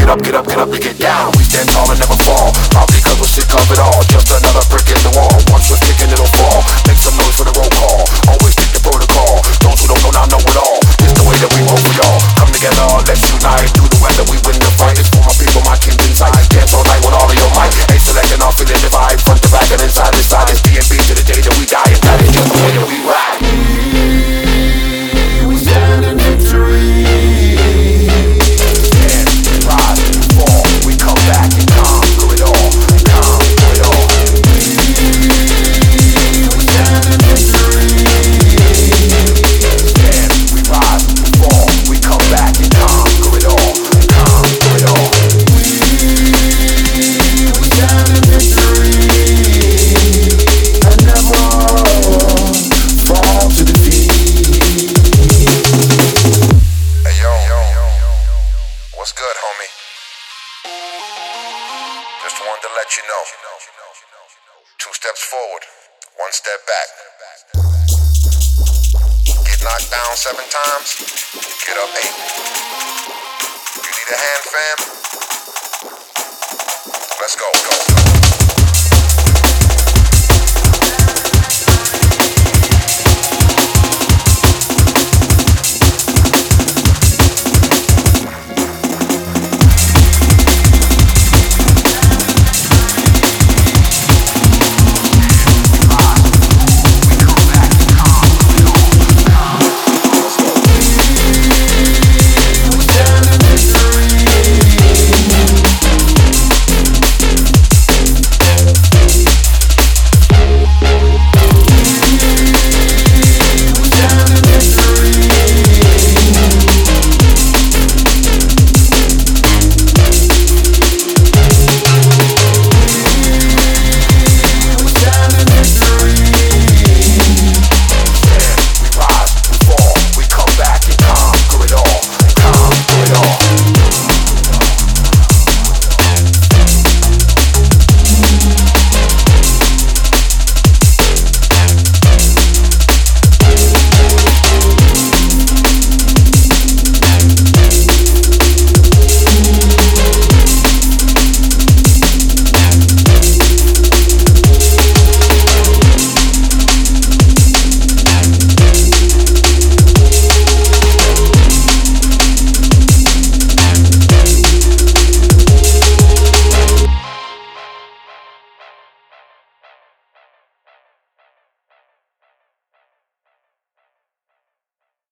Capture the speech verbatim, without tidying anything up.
up, get up, get up and get down. We stand tall and never fall, probably cause we're sick of it all. Just another brick in the wall, once we're kicking it'll fall. Make some noise for the roll call, always stick to protocol. Those who don't know now know it all, it's the way that we roll for y'all. Come together, let's unite, through the weather we win the fight. It's for my people, my king's inside. Dance all night with all of your might. Ain't selecting off feeling the vibe, front to back and inside to side. It's D and B to the day that we die, and that is just the way that we ride. We stand in victory. Stand, rise, fall, we come back and conquer it all, conquer it all. We stand in victory. Stand, we rise, fall, we come back and conquer it all, conquer it all. We stand in victory and never fall to defeat. Hey yo, what's good, homie? Just wanted to let you know. Two steps forward, one step back. Get knocked down seven times, get up eight. You need a hand, fam?